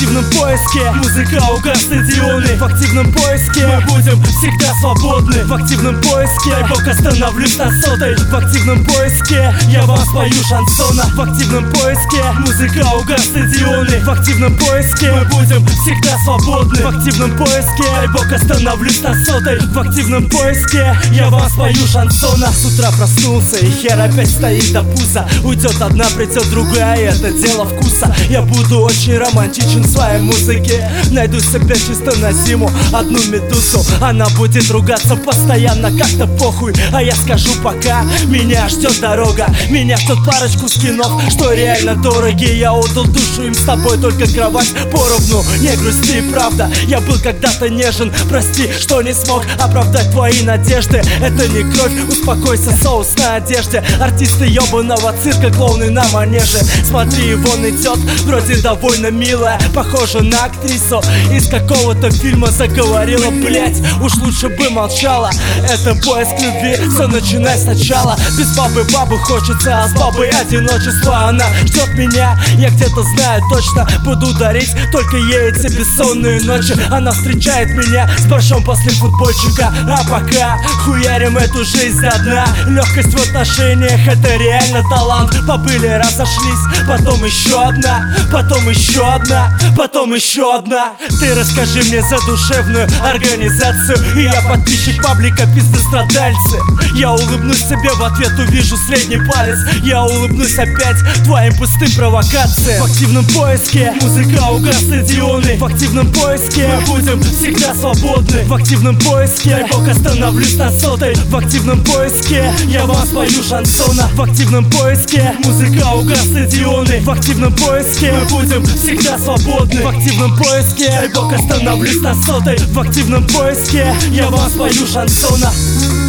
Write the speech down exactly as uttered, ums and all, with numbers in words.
активном поиске, музыка угас стадионы. В активном поиске мы будем всегда свободны. В активном поиске, дай бог остановлюсь на сотой. В активном поиске я вам спою шансона. В активном поиске музыка угас стадионы. В активном поиске мы будем всегда свободны. В активном поиске, дай бог остановлюсь на сотой. В активном поиске я вам спою шансона. С утра проснулся и хер опять стоит до пуза. Уйдет одна, придет другая, и это дело вкуса. Я буду очень романтичен в своей музыке. Найду себе чисто на зиму одну медузу. Она будет ругаться постоянно, как-то похуй. А я скажу пока, меня ждет дорога. Меня ждет парочку скинов, что реально дороги. Я отдал душу им с тобой, только кровать поровну. Не грусти, правда, я был когда-то нежен. Прости, что не смог оправдать твои надежды. Это не кровь, успокойся, соус на одежде. Артисты ебаного цирка, клоуны на манеже. Смотри, вон идет, вроде довольно милая, похожа на актрису из какого-то фильма. Заговорила, блять, уж лучше бы молчала. Это поиск любви, все начинай сначала. Без бабы бабу хочется, а с бабой одиночество. Она ждет меня, я где-то знаю точно. Буду дарить только ей эти бессонные ночи. Она встречает меня с борщом после футбольчика. А пока хуярим эту жизнь до дна. Легкость в отношениях, это реально талант. Побыли, разошлись, потом еще одна, потом еще одна, потом еще одна. Ты расскажи мне за душевную организацию, и я подписчик паблика пиздострадальцы. Я улыбнусь себе в ответ, увижу средний палец. Я улыбнусь опять твоим пустым провокациям. В активном поиске музыка угас стадионы. В активном поиске мы будем всегда свободны. В активном поиске, дай бог остановлюсь на сотой. В активном поиске я вам спою шансона. В активном поиске музыка угас стадионы. В активном поиске мы будем всегда свободны. В активном поиске, дай бог остановлюсь на сотой. В активном поиске я вам спою шансона.